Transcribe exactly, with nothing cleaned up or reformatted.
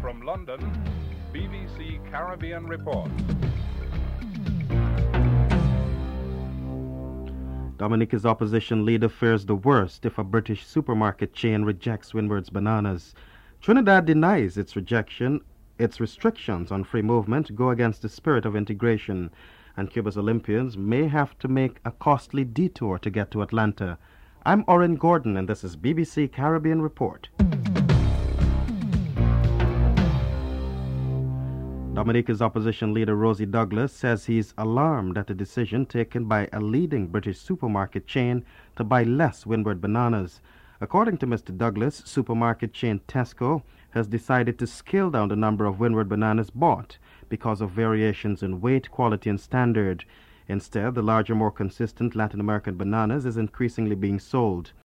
From London, B B C Caribbean Report. Dominica's opposition leader fears the worst if a British supermarket chain rejects Windward's bananas. Trinidad denies its rejection. Its restrictions on free movement go against the spirit of integration, and Cuba's Olympians may have to make a costly detour to get to Atlanta. I'm Oren Gordon, and this is B B C Caribbean Report. Dominica's opposition leader Rosie Douglas says he's alarmed at the decision taken by a leading British supermarket chain to buy less Windward bananas. According to Mister Douglas, supermarket chain Tesco has decided to scale down the number of Windward bananas bought because of variations in weight, quality, and standard. Instead, the larger, more consistent Latin American bananas is increasingly being sold.